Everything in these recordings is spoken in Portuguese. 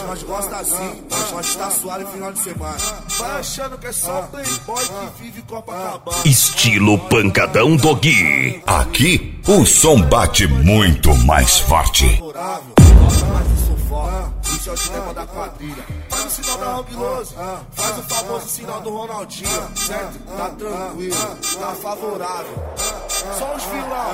nós gosta assim, nós está suave final de semana. Vai achando que é só playboy que vive Copacabana. Estilo pancadão do Gui. Aqui o som bate muito mais forte. Gosta mais do sufoco, isso é o tema da quadrilha. Faz o sinal da Rombilose, faz o famoso sinal do Ronaldinho, certo? Tá tranquilo, tá favorável. Só os vilão.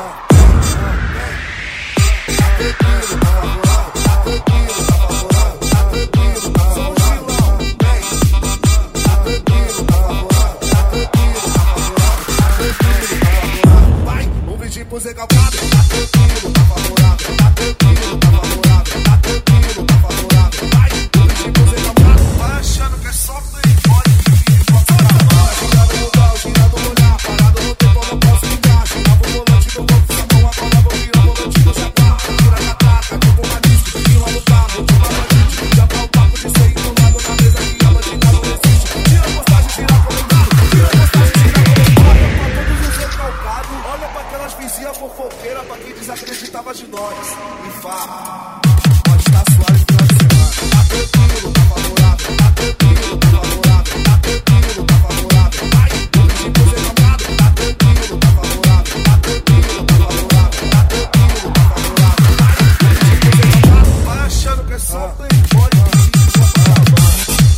Tá tranquilo, tá favorável. Tá tranquilo, tá favorável. Tá tranquilo, tá só os vilão. Tá tranquilo, tá favorável. Tá tranquilo, tá favorável. Tá tranquilo, tá favorável. Vai, um brinde pro Zé Calcado. Tá tranquilo, tá favorável. Tá tranquilo, tá favorável. Tá tranquilo, tá favorável. Vai, um brinde pro Zé Calcado. Vai achando que é só playboy que vive Copacabana. Girando o mudar, girando o olhar. Parado no tempo, eu não posso ligar. Girava o volante do corpo, essa mão agora vou virar o volante do Japão. Tira a catraca, tipo uma disco, vira no carro. De uma bandite, já pra o papo de ser enrolado na mesa que a bandida não existe. Tira a postagem, tira comentário. Tira a postagem, tira comentário. Pra todos os recalcados, olha pra aquelas vizinhas fofoqueiras, pra quem desacreditava de nós. E fala, pode estar suave final de semana. Tá tranquilo, tá favorável. Tá tranquilo, tá favorável. Tá tranquilo, tá favorável. Vai, vou pedir pro Zé Calcado. Tá tranquilo, tá favorável. Tá tranquilo, tá favorável. Tá tranquilo, tá favorável. Vai, vou pedir pro Zé Calcado. Vai achando que é só playboy que vive Copacabana.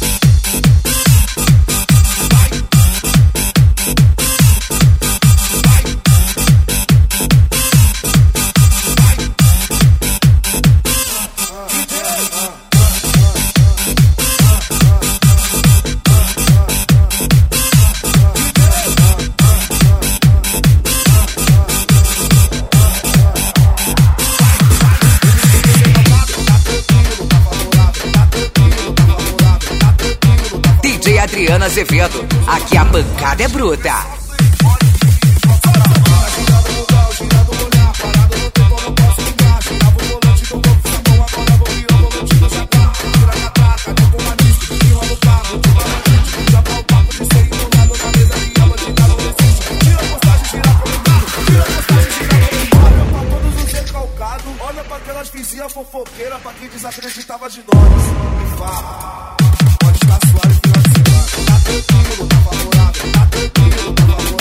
DJ Adriana Azevedo, aqui a pancada é bruta. Olha pra aquelas vizinhas fofoqueiras, pra quem desacreditava de nós. E fala, pode estar suave final de semana. Tá tranquilo, tá favorável. Tá tranquilo, tá favorável.